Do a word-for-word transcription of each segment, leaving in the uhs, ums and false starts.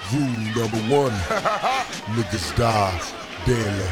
Rule number one, niggas die daily.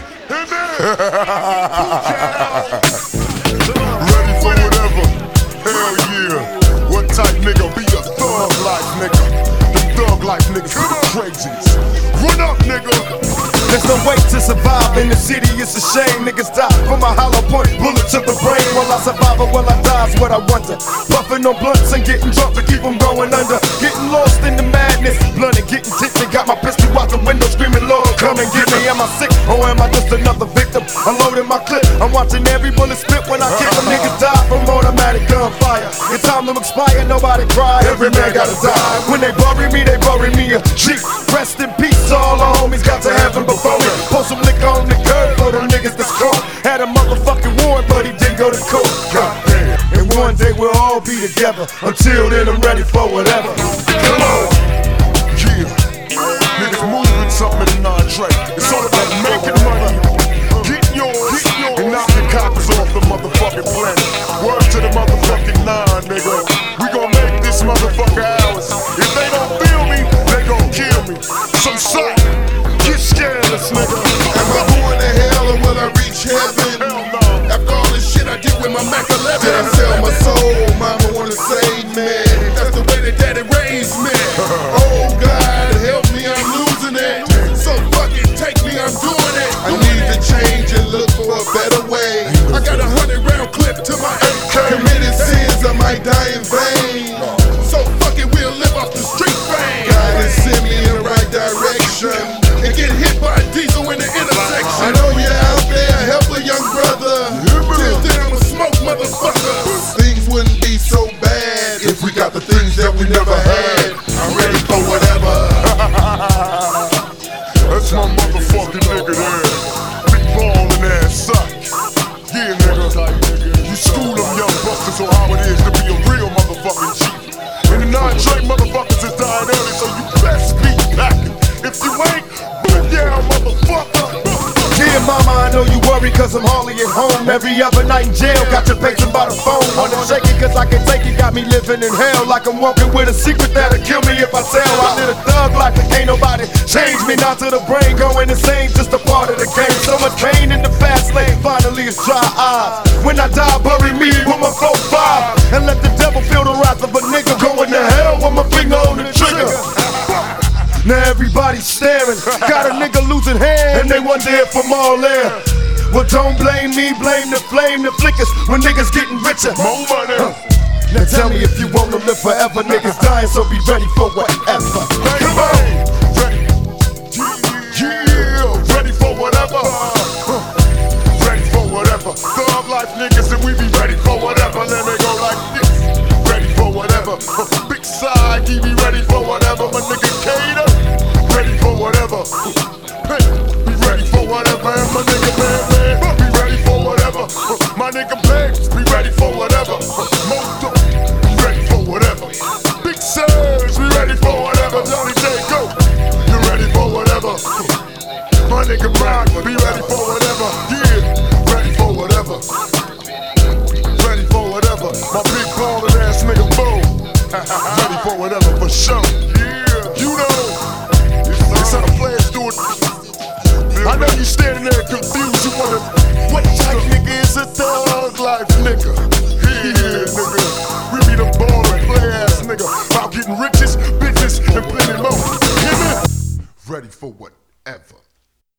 Ready for whatever, hell yeah. What type nigga be a thug life nigga? Them thug life niggas be the craziest. Run up nigga. There's no way to survive in the city, it's a shame. Niggas die from a hollow point, bullet to the brain. Will I survive or will I die is what I wonder. Puffing on blunts and getting drunk to keep them going under. Getting lost in the madness, blunt and getting tipsy. Got my pistol out the window screaming, Lord, come and get me. Am I sick or am I just another victim? I'm loading my clip, I'm watching every bullet spit when I kick them. Niggas die from automatic gunfire. It's time to expire, nobody cry. Every man gotta die. When they bury me, they bury me a G. Rest in peace, all the homies got to heaven before me. Post some liquor on the curb for them niggas that's caught. Had a motherfucking warrant, but he didn't go to court. Goddamn. And one day we'll all be together. Until then, I'm ready for whatever. Come on. Yeah. Niggas moving something in non-trade. It's all about making money, getting yours, and knocking coppers off the motherfucking planet. Word to the motherfucking nine, nigga. We gon' make this motherfucker ours. If they don't feel me, they gon' kill me. So suck. Get scandalous, nigga. Am I going to hell or will I reach heaven? Hell no. After all this shit I did with my Mac eleven. Did I sell my soul? Mama wanna save me. That's the way that daddy raised me. Oh God, help me, I'm losing it. So fucking take me, I'm doing it. I need to change and look for a better way. I got a hundred round clip to my A K. Committed sins, I might die in vain. So fucking we'll live off the street fame. God has sent me in the right direction. And get hit by a diesel in the intersection. I know you're out there, help a young brother. Till then I'ma smoke motherfuckers. Things wouldn't be so bad if we got the things that we never had. I'm ready for whatever. That's my motherfucking nigga there. Big ballin' ass suck. Yeah nigga. You school them young busters on how it is to be a real motherfucking G. And the non-Drake motherfuckers is dying early, so you best be packing. If you ain't, yeah, motherfucker. Dear mama, I know you worry cause I'm hardly at home. Every other night in jail, got your patient by the phone. Wanna shake it cause I can take it, got me living in hell. Like I'm walking with a secret that'll kill me if I tell. I live a thug life that ain't nobody change me. Not to the brain, going insane, just a part of the game. So much pain in the fast lane, finally it's dry eyes. When I die, bury me with my four five. And let the devil feel the wrath of a nigga. Going to hell with my finger on the trigger. Now everybody's staring, got a nigga losing hair, and they wonder if I'm all there. Well, don't blame me, blame the flame, the flickers, when niggas getting richer. More money. Now tell me if you wanna live forever, niggas dying, so be ready for whatever. Come on. Ready. Yeah, ready for whatever. Ready for whatever. Thug life niggas and we be ready for whatever. Let me go like this. Ready for whatever. Big side, he be ready for whatever. My nigga Cater. Ready for whatever. Be ready for whatever. And my nigga Man Man, be ready for whatever. My nigga Banks, be ready for whatever. Moto, be ready for whatever. Big Surge, be ready for whatever. Johnny J. Go, you ready for whatever. My nigga Brock, be ready for whatever. Yeah, ready for whatever. Ready for whatever. My big ballin' ass nigga Bo, ready for whatever for sure. Yeah, you know. It's how the players do it. I know you standing there confused. You wonder what type nigga is a thug life nigga? Yeah, nigga. We be the ballin' play ass nigga. About getting riches, bitches, and plenty more. Hear me? Ready for whatever.